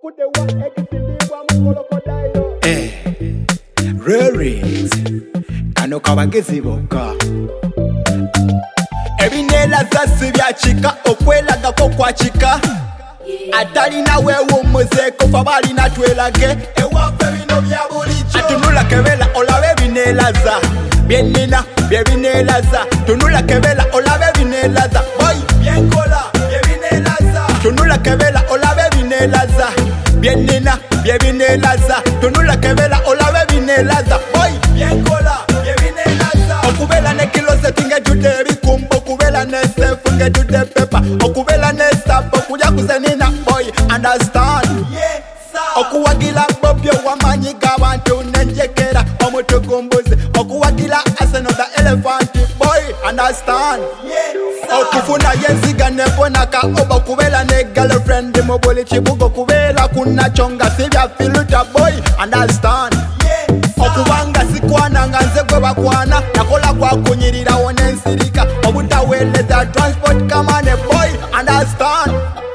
Rarings kano kabageziboka ebinela zasibya chika okwelagako kwa chika atalina wewo muzeko fabali natwelage ewafe bino bya bulijo atunula kebela olabe binelaza bienina byebinelaza tunula kebela olabe binelaza boy bienkola byebinelaza tunula kebela olabe binelaza bienina byebinelaza tunula kebela olabe binelaza boy bienkola byebinelaza okubela ne kiloze tinge jude bikumbo okubela ne sefu nge jude pepa okubela ne sabo kuja kuzenina boy understand yes sir okuwagila bobyo wamanyi gabantu nenjekera omutugumbuzi okuwagila asenoda elephant boy understand yes sir okufuna yenziga nebonaka oba kubela ne girlfriend mu buli kibugo kubela kunachonga sibya filter boy understand okubanga sikwana nganze gwe bakwana nakola kwa kunyirira wonensirika obutaweleza transport kamane boy understand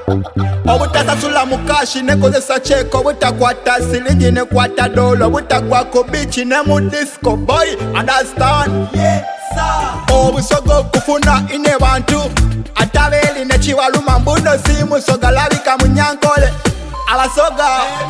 obutasasula mukashi nekozesa cheko obutakwata silingi nekwata dolo obutagwako bichi ne mu disco boy understand yes sir obusogo kufuna ine bantu atabeli nechiwaluma mbuno simusoga labika munyankole abasoga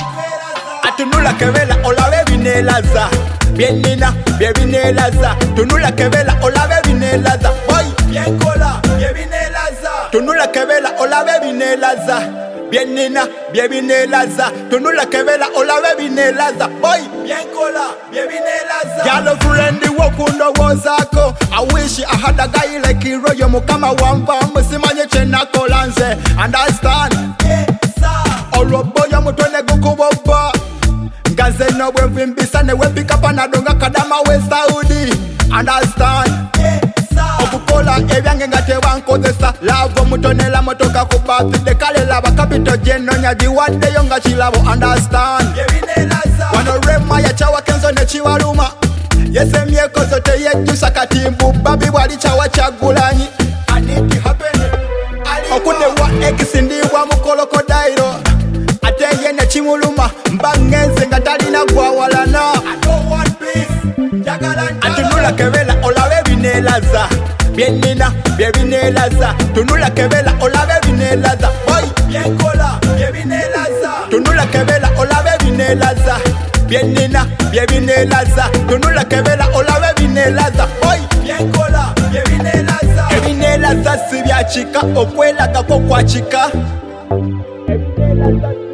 atunula kebela olabe binelaza bienina byebinelaza tunula kebela olabe binelaza boy bienkola byebinelaza tunula kebela olabe binelaza bienina byebinelaza tunula kebela olabe binelaza boy bienkola byebinelaza girlfriend wokundowozako I wish I had a guy like hero yo mukama wamba musimanye chenakola nze understand yes sir oloboya mutone gukuboba ngaze no bwemvimbisa ne wepika panadonga kadama we Saudi understand yes sir okukola ebyange ngatebankozesa lavo mutonela motoka ku birthday kale laba capital jeno nyaji wadde yo nga kilabo understand yebinelaza wano rema ya chawa kenzo ne chiwaluma yesemyeko zote yejusa katimbu babi wali chawa chagulanyi I need to happen okude wa ekisindiwa mukoloko dairo ateye ne chimuluma mbangenze ngatalina gwawalana I don't want peace jagalanta atunula kebela olabe binelaza bienina byebinelaza tunula kebela olabe binelaza boy bienkola byebinelaza tunula kebela olabe binelaza bienina byebinelaza tunula kebela olabe binelaza boy bienkola byebinelaza ebinelaza sibya chika okwelagako kwa chika ebinelaza